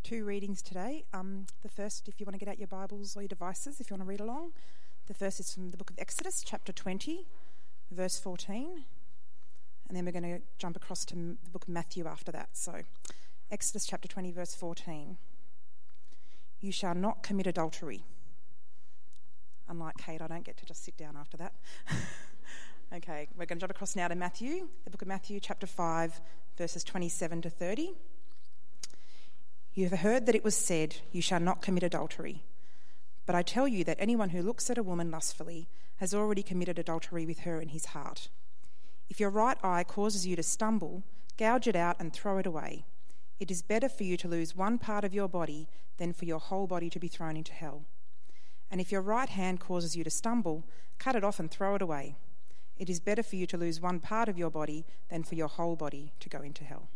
Two readings today. The first, if you want to get out your Bibles or your devices, if you want to read along. The first is from the book of Exodus, chapter 20, verse 14. And then we're going to jump across to the book of Matthew after that. So, Exodus chapter 20, verse 14. You shall not commit adultery. Unlike Kate, I don't get to just sit down after that. Okay, we're going to jump across now to Matthew, the book of Matthew, chapter 5, verses 27 to 30. You have heard that it was said, you shall not commit adultery. But I tell you that anyone who looks at a woman lustfully has already committed adultery with her in his heart. If your right eye causes you to stumble, gouge it out and throw it away. It is better for you to lose one part of your body than for your whole body to be thrown into hell. And if your right hand causes you to stumble, cut it off and throw it away. It is better for you to lose one part of your body than for your whole body to go into hell.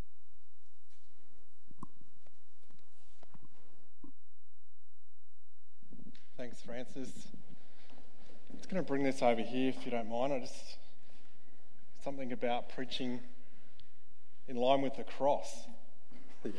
Thanks, Francis. I'm just going to bring this over here, if you don't mind. Something about preaching in line with the cross. It's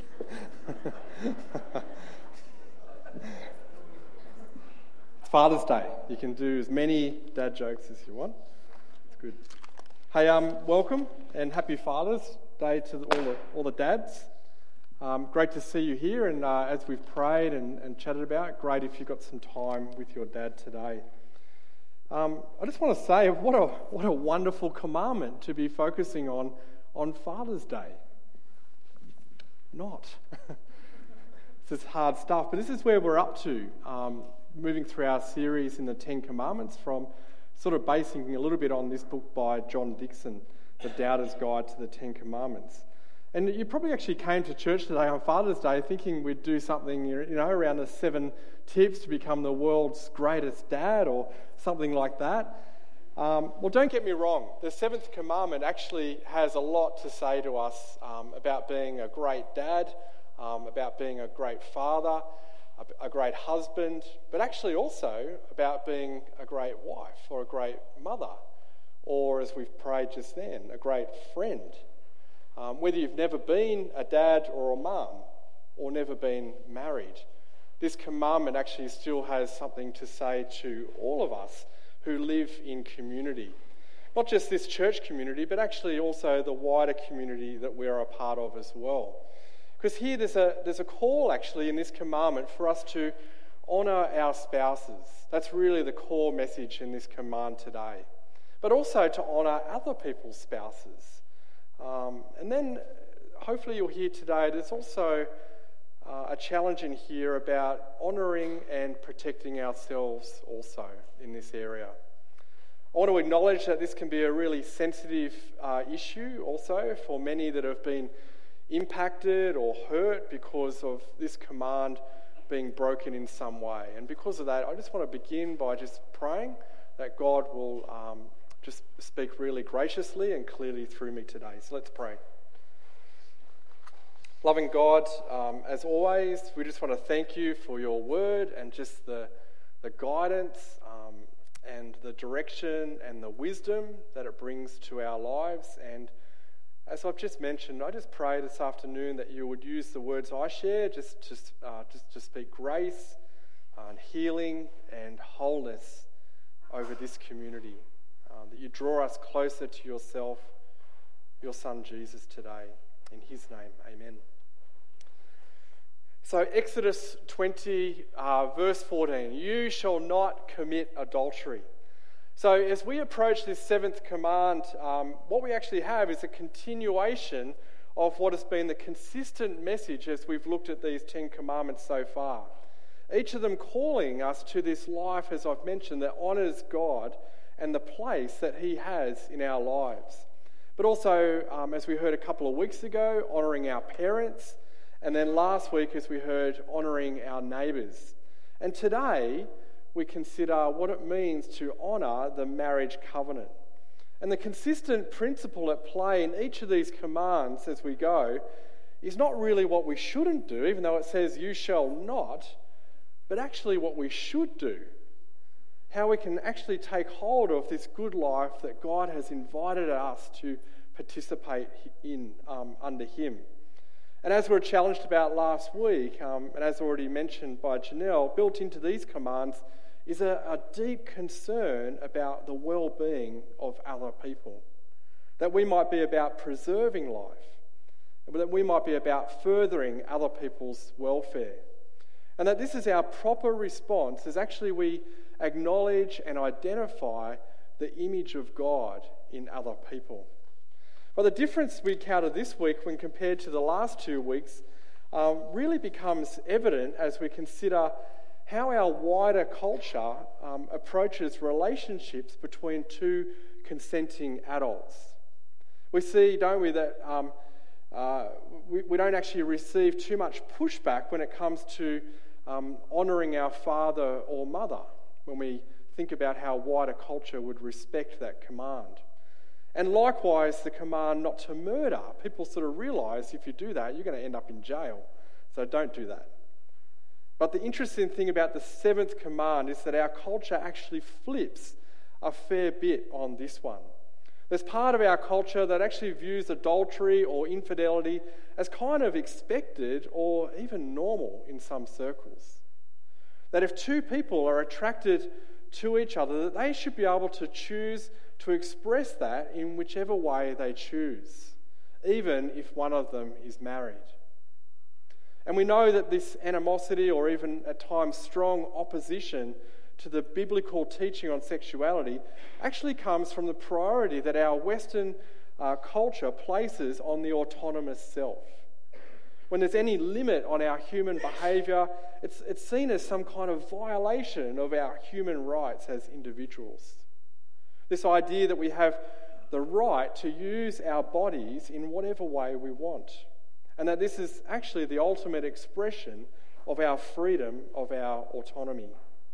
Father's Day. You can do as many dad jokes as you want. It's good. Hey, welcome and happy Father's Day to all the dads. Great to see you here, and as we've prayed and chatted about, great if you've got some time with your dad today. I just want to say, what a wonderful commandment to be focusing on Father's Day. Not. This is hard stuff, but this is where we're up to, moving through our series in the Ten Commandments, from sort of basing a little bit on this book by John Dixon, The Doubter's Guide to the Ten Commandments. And you probably actually came to church today on Father's Day thinking we'd do something, around the 7 tips to become the world's greatest dad or something like that. Well, don't get me wrong. The 7th commandment actually has a lot to say to us about being a great dad, about being a great father, a great husband, but actually also about being a great wife or a great mother, or, as we've prayed just then, a great friend. Whether you've never been a dad or a mum or never been married, this commandment actually still has something to say to all of us who live in community. Not just this church community, but actually also the wider community that we're a part of as well. Because here there's a call actually in this commandment for us to honour our spouses. That's really the core message in this command today. But also to honour other people's spouses. And then hopefully you'll hear today there's also a challenge in here about honouring and protecting ourselves also in this area. I want to acknowledge that this can be a really sensitive issue also for many that have been impacted or hurt because of this command being broken in some way. And because of that, I just want to begin by just praying that God will just speak really graciously and clearly through me today. So let's pray. Loving God, as always, we just want to thank you for your word and just the guidance and the direction and the wisdom that it brings to our lives. And as I've just mentioned, I just pray this afternoon that you would use the words I share just to speak grace and healing and wholeness over this community. That you draw us closer to yourself, your Son Jesus today. In his name, amen. So Exodus 20, verse 14, you shall not commit adultery. So as we approach this 7th command, what we actually have is a continuation of what has been the consistent message as we've looked at these 10 commandments so far. Each of them calling us to this life, as I've mentioned, that honours God and the place that he has in our lives. But also, as we heard a couple of weeks ago, honouring our parents, and then last week, as we heard, honouring our neighbours. And today, we consider what it means to honour the marriage covenant. And the consistent principle at play in each of these commands as we go is not really what we shouldn't do, even though it says you shall not, but actually what we should do. How we can actually take hold of this good life that God has invited us to participate in under him. And as we were challenged about last week, and as already mentioned by Janelle, built into these commands is a deep concern about the well-being of other people. That we might be about preserving life, that we might be about furthering other people's welfare. And that this is our proper response as actually we acknowledge and identify the image of God in other people. But the difference we encounter this week when compared to the last 2 weeks really becomes evident as we consider how our wider culture approaches relationships between two consenting adults. We see, don't we, that we don't actually receive too much pushback when it comes to honouring our father or mother, when we think about how wider culture would respect that command. And likewise, the command not to murder. People sort of realise if you do that, you're going to end up in jail. So don't do that. But the interesting thing about the 7th command is that our culture actually flips a fair bit on this one. There's part of our culture that actually views adultery or infidelity as kind of expected or even normal in some circles. That if two people are attracted to each other, that they should be able to choose to express that in whichever way they choose, even if one of them is married. And we know that this animosity, or even at times strong opposition to the biblical teaching on sexuality, actually comes from the priority that our Western culture places on the autonomous self. When there's any limit on our human behaviour, it's seen as some kind of violation of our human rights as individuals. This idea that we have the right to use our bodies in whatever way we want, and that this is actually the ultimate expression of our freedom, of our autonomy.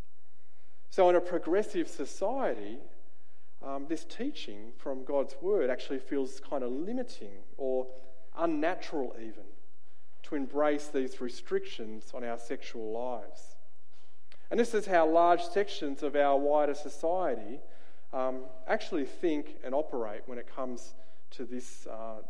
So in a progressive society, this teaching from God's word actually feels kind of limiting or unnatural even to embrace these restrictions on our sexual lives. And this is how large sections of our wider society actually think and operate when it comes to this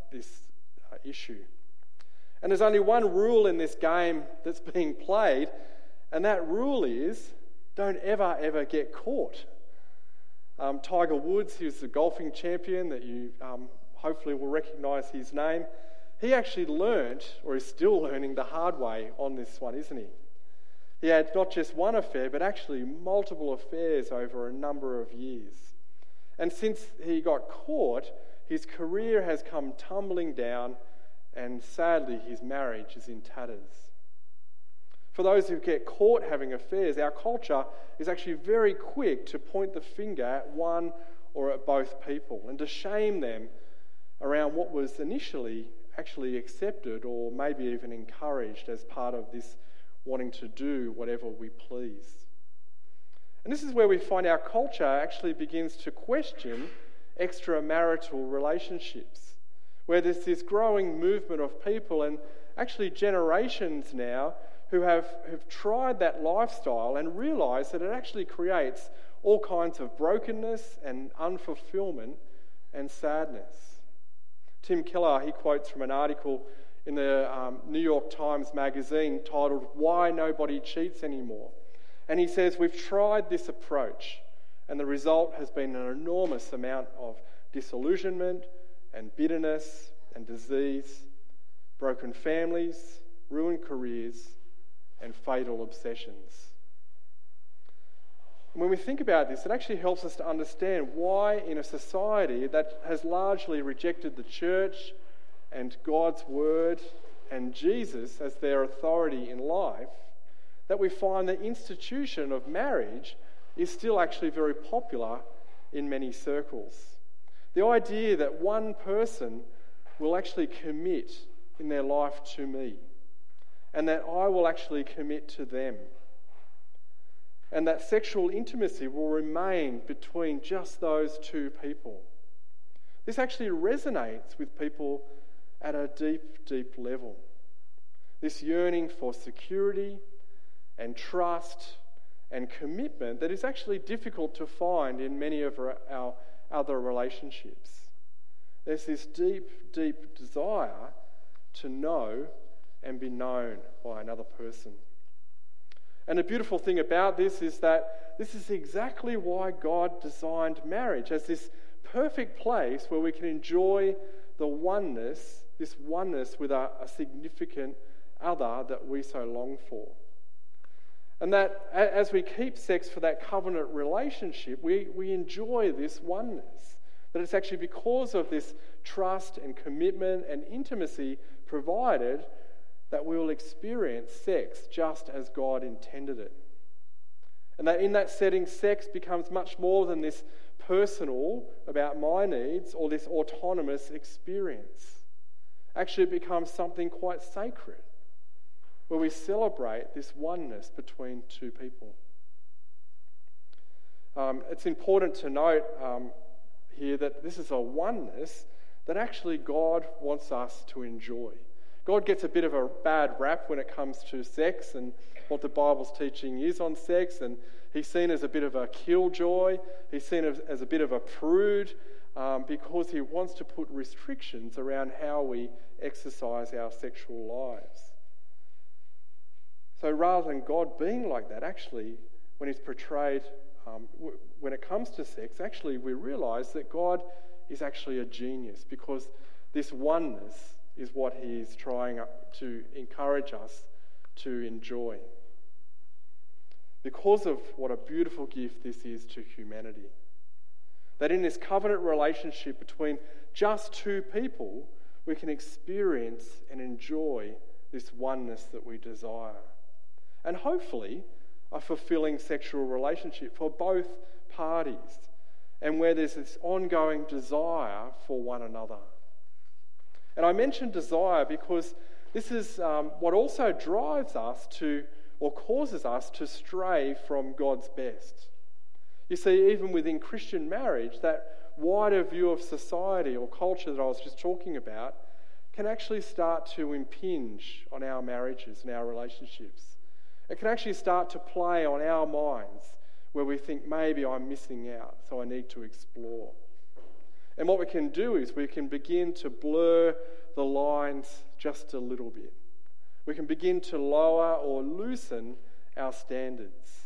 issue. And there's only one rule in this game that's being played, and that rule is don't ever get caught. Tiger Woods, who's the golfing champion that you hopefully will recognise his name, he actually learnt, or is still learning the hard way on this one, isn't he? He had not just one affair, but actually multiple affairs over a number of years. And since he got caught, his career has come tumbling down, and sadly his marriage is in tatters. For those who get caught having affairs, our culture is actually very quick to point the finger at one or at both people and to shame them around what was initially actually accepted or maybe even encouraged as part of this wanting to do whatever we please. And this is where we find our culture actually begins to question extramarital relationships, where there's this growing movement of people and actually generations now who have tried that lifestyle and realise that it actually creates all kinds of brokenness and unfulfillment and sadness. Tim Keller, he quotes from an article in the New York Times magazine titled "Why Nobody Cheats Anymore." And he says, "We've tried this approach, and the result has been an enormous amount of disillusionment and bitterness and disease, broken families, ruined careers, and fatal obsessions." And when we think about this, it actually helps us to understand why in a society that has largely rejected the church and God's word and Jesus as their authority in life, that we find the institution of marriage is still actually very popular in many circles. The idea that one person will actually commit in their life to me, and that I will actually commit to them, and that sexual intimacy will remain between just those two people. This actually resonates with people at a deep, deep level. This yearning for security and trust and commitment that is actually difficult to find in many of our other relationships. There's this deep, deep desire to know and be known by another person. And the beautiful thing about this is that this is exactly why God designed marriage as this perfect place where we can enjoy this oneness with a significant other that we so long for. And that as we keep sex for that covenant relationship, we enjoy this oneness. That it's actually because of this trust and commitment and intimacy provided that we will experience sex just as God intended it. And that in that setting, sex becomes much more than this personal, about my needs, or this autonomous experience. Actually, it becomes something quite sacred, where we celebrate this oneness between two people. It's important to note here that this is a oneness that actually God wants us to enjoy. God gets a bit of a bad rap when it comes to sex and what the Bible's teaching is on sex, and he's seen as a bit of a killjoy, he's seen as a bit of a prude, because he wants to put restrictions around how we exercise our sexual lives. So rather than God being like that, actually, when he's portrayed, when it comes to sex, actually we realise that God is actually a genius, because this oneness is what he's trying to encourage us to enjoy. Because of what a beautiful gift this is to humanity. That in this covenant relationship between just two people, we can experience and enjoy this oneness that we desire. And hopefully, a fulfilling sexual relationship for both parties, and where there's this ongoing desire for one another. And I mention desire because this is what also drives us to, or causes us to stray from God's best. You see, even within Christian marriage, that wider view of society or culture that I was just talking about can actually start to impinge on our marriages and our relationships. It can actually start to play on our minds where we think maybe I'm missing out, so I need to explore. And what we can do is we can begin to blur the lines just a little bit. We can begin to lower or loosen our standards.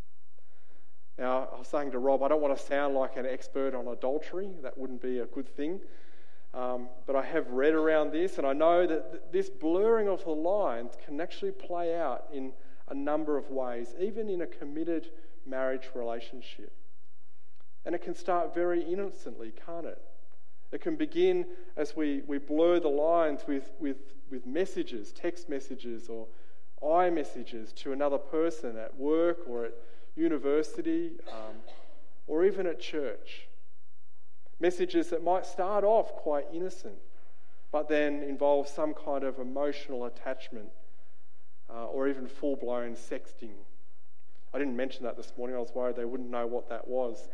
Now, I was saying to Rob, I don't want to sound like an expert on adultery. That wouldn't be a good thing. But I have read around this, and I know that this blurring of the lines can actually play out in a number of ways, even in a committed marriage relationship. And it can start very innocently, can't it? It can begin as we blur the lines with messages, text messages or iMessages to another person at work or at university or even at church. Messages that might start off quite innocent, but then involve some kind of emotional attachment or even full-blown sexting. I didn't mention that this morning. I was worried they wouldn't know what that was.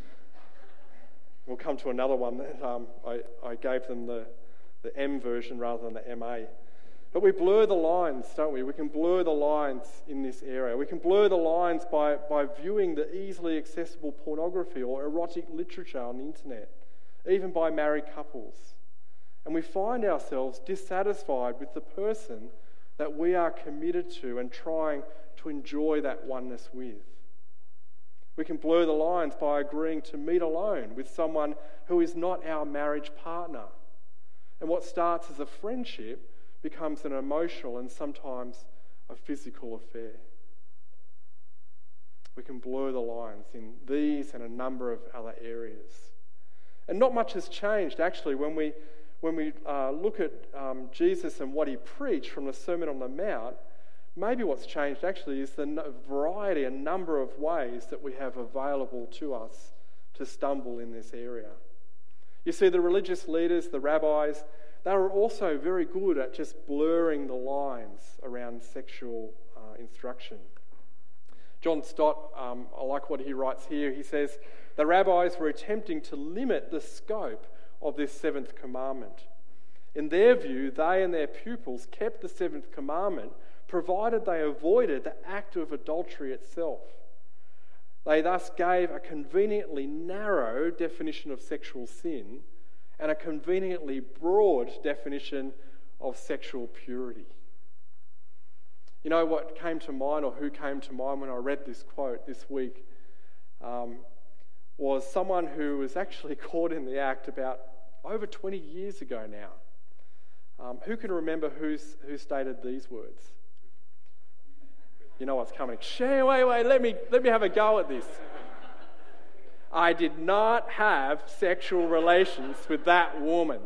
We'll come to another one that I gave them the M version rather than the MA. But we blur the lines, don't we? We can blur the lines in this area. We can blur the lines by viewing the easily accessible pornography or erotic literature on the internet, even by married couples. And we find ourselves dissatisfied with the person that we are committed to and trying to enjoy that oneness with. We can blur the lines by agreeing to meet alone with someone who is not our marriage partner. And what starts as a friendship becomes an emotional and sometimes a physical affair. We can blur the lines in these and a number of other areas. And not much has changed, actually, when we look at Jesus and what he preached from the Sermon on the Mount. Maybe what's changed actually is the variety and number of ways that we have available to us to stumble in this area. You see, the religious leaders, the rabbis, they were also very good at just blurring the lines around sexual instruction. John Stott, I like what he writes here. He says, the rabbis were attempting to limit the scope of this seventh commandment. In their view, they and their pupils kept the seventh commandment provided they avoided the act of adultery itself. They thus gave a conveniently narrow definition of sexual sin and a conveniently broad definition of sexual purity. You know what came to mind, or who came to mind when I read this quote this week, was someone who was actually caught in the act about over 20 years ago now. Who can remember who stated these words? You know what's coming. Wait, let me have a go at this. I did not have sexual relations with that woman.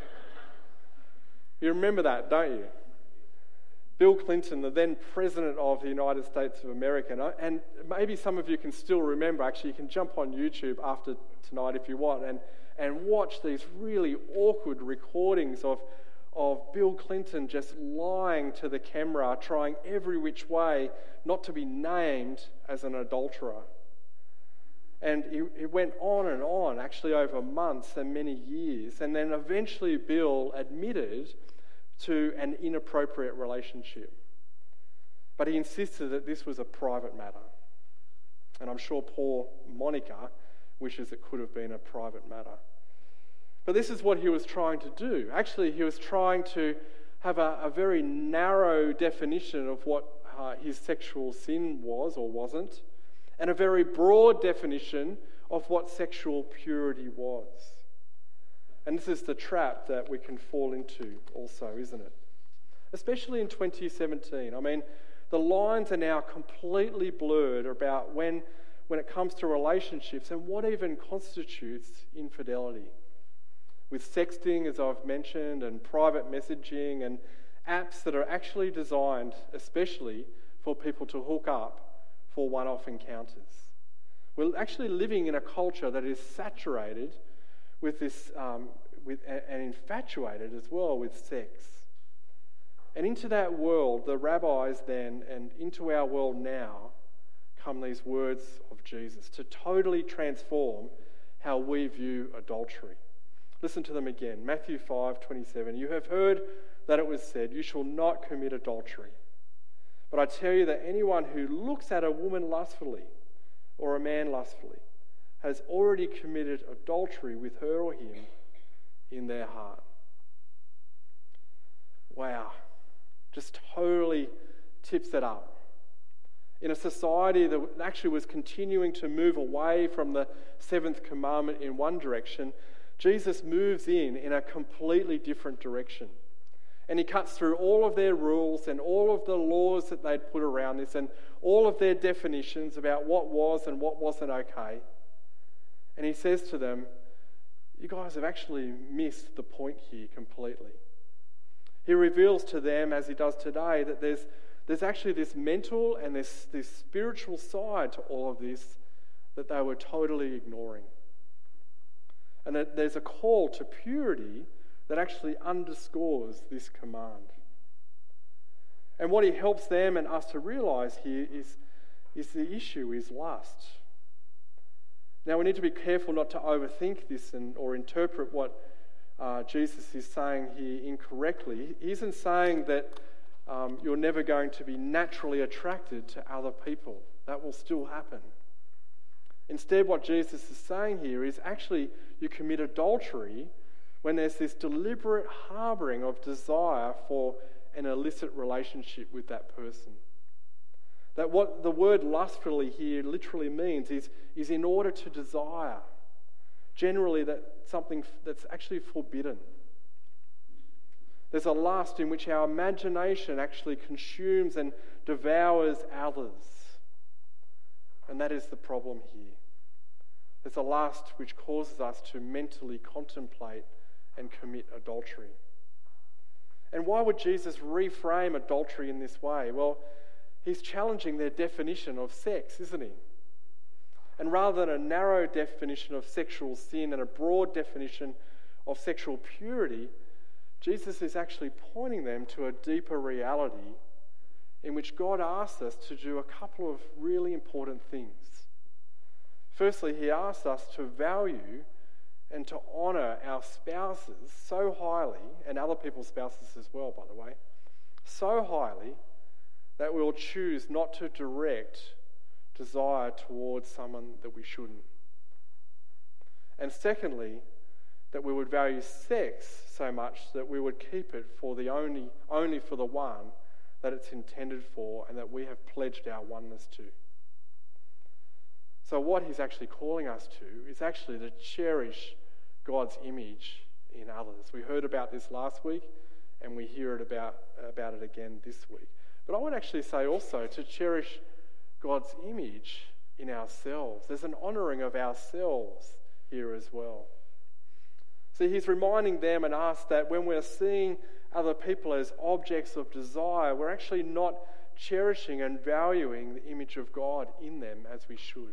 You remember that, don't you? Bill Clinton, the then President of the United States of America, and maybe some of you can still remember, actually you can jump on YouTube after tonight if you want, and watch these really awkward recordings of Bill Clinton just lying to the camera, trying every which way not to be named as an adulterer. And it went on, actually over months and many years, and then eventually Bill admitted to an inappropriate relationship. But he insisted that this was a private matter. And I'm sure poor Monica wishes it could have been a private matter. But this is what he was trying to do. Actually, he was trying to have a very narrow definition of what his sexual sin was or wasn't, and a very broad definition of what sexual purity was. And this is the trap that we can fall into also, isn't it? Especially in 2017. I mean, the lines are now completely blurred about when it comes to relationships and what even constitutes infidelity. With sexting, as I've mentioned, and private messaging and apps that are actually designed especially for people to hook up for one-off encounters. We're actually living in a culture that is saturated with this, and infatuated as well with sex. And into that world, the rabbis then, and into our world now, come these words of Jesus to totally transform how we view adultery. Listen to them again. Matthew 5:27. You have heard that it was said, you shall not commit adultery. But I tell you that anyone who looks at a woman lustfully or a man lustfully has already committed adultery with her or him in their heart. Wow. Just totally tips it up. In a society that actually was continuing to move away from the seventh commandment in one direction, Jesus moves in a completely different direction. And he cuts through all of their rules and all of the laws that they'd put around this and all of their definitions about what was and what wasn't okay. And he says to them, you guys have actually missed the point here completely. He reveals to them, as he does today, that there's actually this mental and this spiritual side to all of this that they were totally ignoring. And that there's a call to purity that actually underscores this command. And what he helps them and us to realise here is the issue is lust. Now we need to be careful not to overthink this or interpret what Jesus is saying here incorrectly. He isn't saying that you're never going to be naturally attracted to other people. That will still happen. Instead, what Jesus is saying here is actually you commit adultery when there's this deliberate harbouring of desire for an illicit relationship with that person. That what the word lustfully here literally means is in order to desire. Generally, that's something that's actually forbidden. There's a lust in which our imagination actually consumes and devours others. And that is the problem here. There's a lust which causes us to mentally contemplate and commit adultery. And why would Jesus reframe adultery in this way? Well, he's challenging their definition of sex, isn't he? And rather than a narrow definition of sexual sin and a broad definition of sexual purity, Jesus is actually pointing them to a deeper reality in which God asks us to do a couple of really important things. Firstly, he asks us to value and to honour our spouses so highly, and other people's spouses as well, by the way, so highly that we'll choose not to direct desire towards someone that we shouldn't. And secondly, that we would value sex so much that we would keep it for only for the one that it's intended for and that we have pledged our oneness to. So what he's actually calling us to is actually to cherish God's image in others. We heard about this last week, and we hear it about it again this week. But I would actually say also to cherish God's image in ourselves. There's an honouring of ourselves here as well. See, he's reminding them and us that when we're seeing other people as objects of desire, we're actually not cherishing and valuing the image of God in them as we should.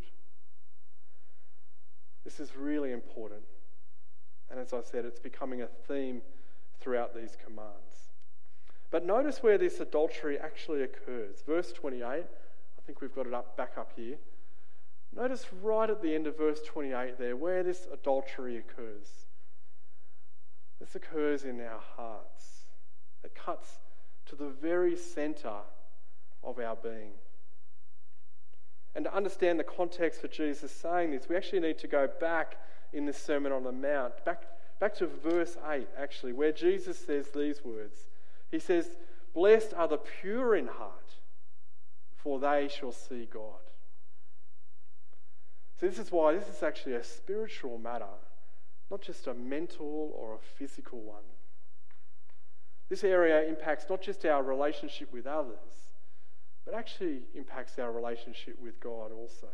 This is really important. And as I said, it's becoming a theme throughout these commands. But notice where this adultery actually occurs. Verse 28, I think we've got it back up here. Notice right at the end of verse 28 there, where this adultery occurs. This occurs in our hearts. It cuts to the very centre of our being. And to understand the context for Jesus saying this, we actually need to go back in the Sermon on the Mount, back to verse 8 actually, where Jesus says these words. He says, "Blessed are the pure in heart, for they shall see God." So this is why this is actually a spiritual matter, not just a mental or a physical one. This area impacts not just our relationship with others, but actually impacts our relationship with God also.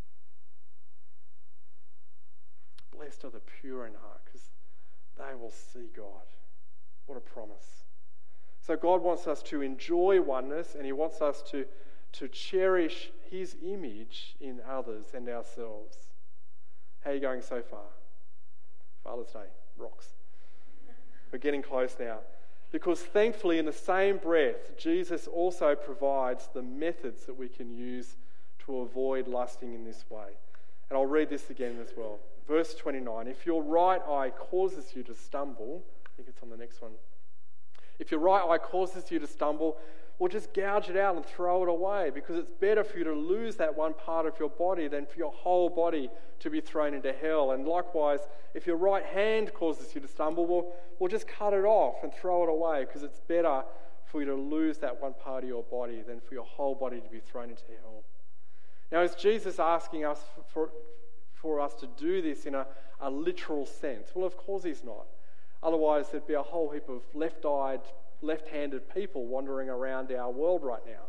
Blessed are the pure in heart, because they will see God. What a promise. So God wants us to enjoy oneness, and he wants us to cherish his image in others and ourselves. How are you going so far? Father's Day rocks. We're getting close now. Because thankfully, in the same breath, Jesus also provides the methods that we can use to avoid lusting in this way. And I'll read this again as well. Verse 29, if your right eye causes you to stumble, I think it's on the next one. If your right eye causes you to stumble, well, just gouge it out and throw it away, because it's better for you to lose that one part of your body than for your whole body to be thrown into hell. And likewise, if your right hand causes you to stumble, well, just cut it off and throw it away, because it's better for you to lose that one part of your body than for your whole body to be thrown into hell. Now, is Jesus asking us for us to do this in a literal sense? Well, of course he's not. Otherwise, there'd be a whole heap of left-handed people wandering around our world right now.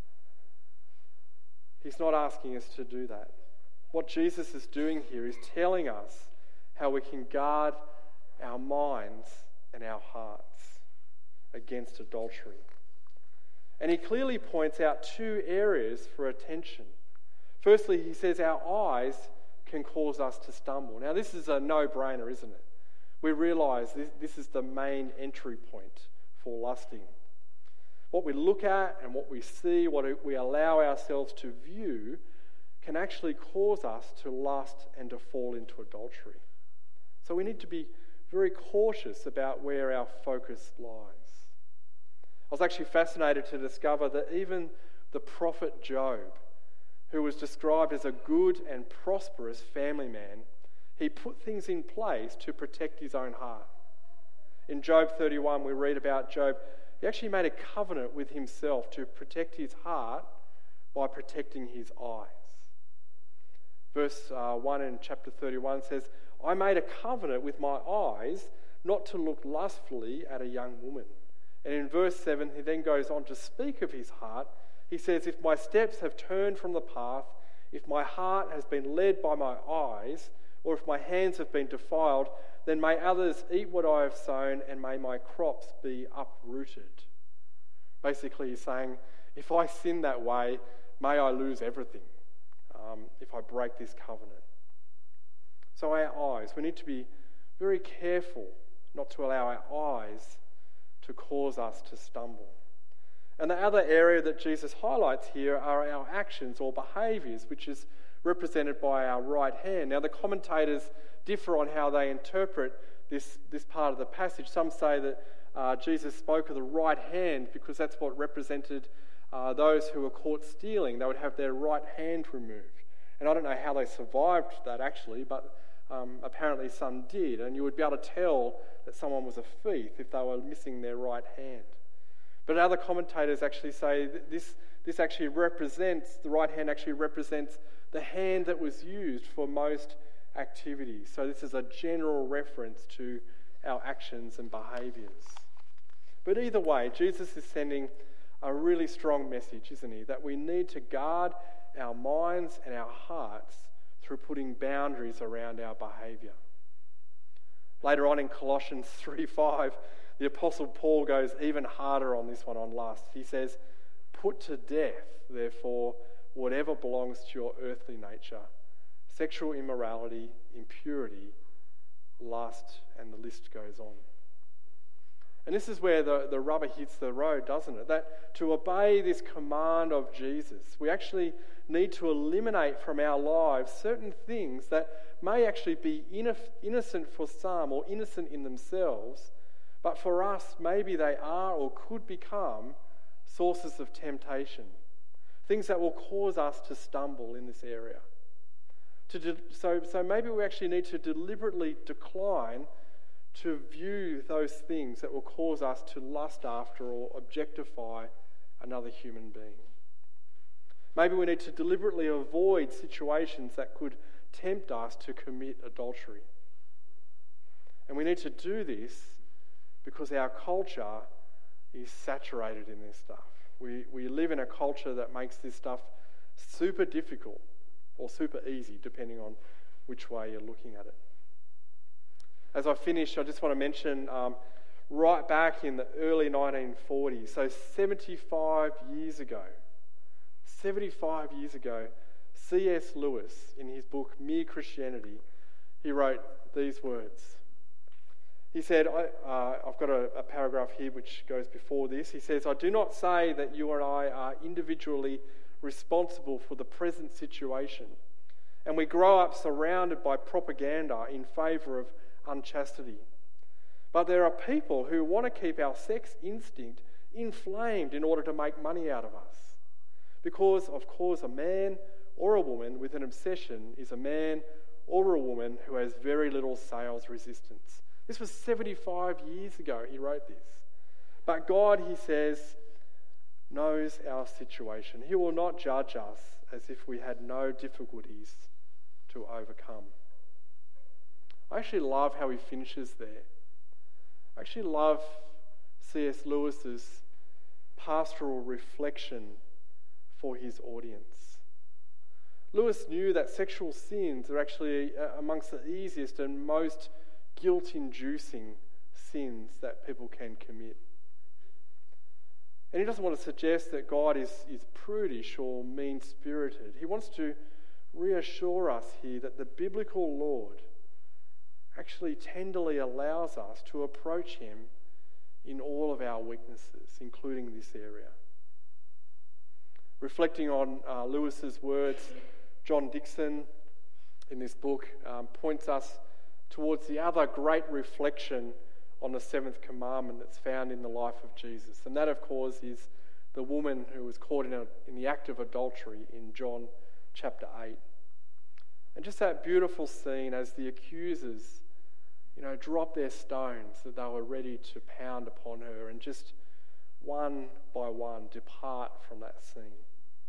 He's not asking us to do that. What Jesus is doing here is telling us how we can guard our minds and our hearts against adultery. And he clearly points out two areas for attention. Firstly, he says our eyes can cause us to stumble. Now, this is a no-brainer, isn't it? We realise this is the main entry point for lusting. What we look at and what we see, what we allow ourselves to view, can actually cause us to lust and to fall into adultery. So we need to be very cautious about where our focus lies. I was actually fascinated to discover that even the prophet Job, who was described as a good and prosperous family man, he put things in place to protect his own heart. In Job 31, we read about Job. He actually made a covenant with himself to protect his heart by protecting his eyes. Verse 1 in chapter 31 says, I made a covenant with my eyes not to look lustfully at a young woman. And in verse 7, he then goes on to speak of his heart. He says, if my steps have turned from the path, if my heart has been led by my eyes, or if my hands have been defiled, then may others eat what I have sown, and may my crops be uprooted. Basically, he's saying, if I sin that way, may I lose everything if I break this covenant. So our eyes, we need to be very careful not to allow our eyes to cause us to stumble. And the other area that Jesus highlights here are our actions or behaviours, which is represented by our right hand. Now, the commentators differ on how they interpret this part of the passage. Some say that Jesus spoke of the right hand because that's what represented those who were caught stealing. They would have their right hand removed. And I don't know how they survived that actually, but apparently some did. And you would be able to tell that someone was a thief if they were missing their right hand. But other commentators actually say that this actually represents, the right hand actually represents the hand that was used for most activities. So this is a general reference to our actions and behaviours. But either way, Jesus is sending a really strong message, isn't he? That we need to guard our minds and our hearts through putting boundaries around our behaviour. Later on in Colossians 3:5, the Apostle Paul goes even harder on this one, on lust. He says, "Put to death, therefore, whatever belongs to your earthly nature, sexual immorality, impurity, lust," and the list goes on. And this is where the rubber hits the road, doesn't it? That to obey this command of Jesus, we actually need to eliminate from our lives certain things that may actually be innocent for some or innocent in themselves, but for us, maybe they are or could become sources of temptation. Things that will cause us to stumble in this area. So maybe we actually need to deliberately decline to view those things that will cause us to lust after or objectify another human being. Maybe we need to deliberately avoid situations that could tempt us to commit adultery. And we need to do this because our culture is saturated in this stuff. We live in a culture that makes this stuff super difficult or super easy, depending on which way you're looking at it. As I finish, I just want to mention right back in the early 1940s, so 75 years ago, C.S. Lewis, in his book Mere Christianity, he wrote these words. He said, I've got a paragraph here which goes before this. He says, "I do not say that you and I are individually responsible for the present situation, and we grow up surrounded by propaganda in favour of unchastity. But there are people who want to keep our sex instinct inflamed in order to make money out of us. Because, of course, a man or a woman with an obsession is a man or a woman who has very little sales resistance." This was 75 years ago he wrote this. But God, he says, knows our situation. He will not judge us as if we had no difficulties to overcome. I actually love how he finishes there. I actually love C.S. Lewis's pastoral reflection for his audience. Lewis knew that sexual sins are actually amongst the easiest and most guilt-inducing sins that people can commit. And he doesn't want to suggest that God is prudish or mean-spirited. He wants to reassure us here that the biblical Lord actually tenderly allows us to approach him in all of our weaknesses, including this area. Reflecting on Lewis's words, John Dickson in this book points us towards the other great reflection on the seventh commandment that's found in the life of Jesus. And that, of course, is the woman who was caught in the act of adultery in John chapter 8. And just that beautiful scene as the accusers, drop their stones that they were ready to pound upon her and just one by one depart from that scene.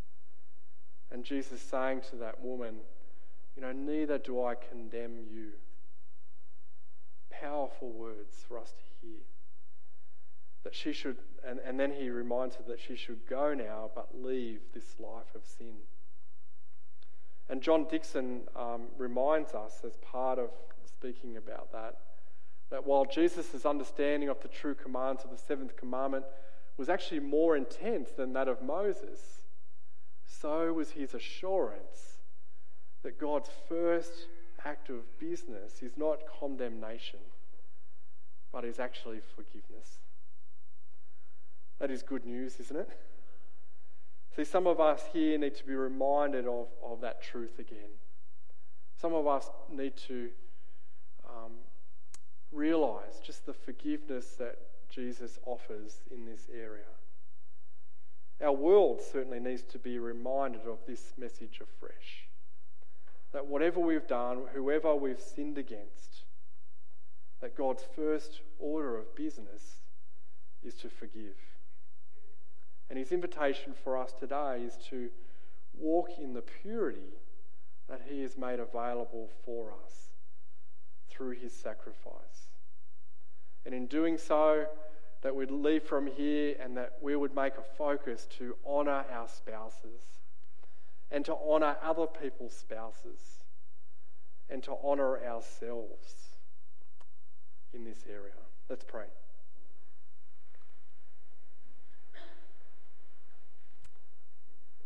And Jesus saying to that woman, neither do I condemn you. Powerful words for us to hear. That she should, and then he reminds her that she should go now but leave this life of sin. And John Dickson reminds us, as part of speaking about that while Jesus' understanding of the true commands of the seventh commandment was actually more intense than that of Moses, so was his assurance that God's first act of business is not condemnation, but is actually forgiveness. That is good news, isn't it? See, some of us here need to be reminded of that truth again. Some of us need to realise just the forgiveness that Jesus offers in this area. Our world certainly needs to be reminded of this message afresh. That whatever we've done, whoever we've sinned against, that God's first order of business is to forgive. And his invitation for us today is to walk in the purity that he has made available for us through his sacrifice. And in doing so, that we'd leave from here and that we would make a focus to honour our spouses and to honour other people's spouses and to honour ourselves in this area. Let's pray.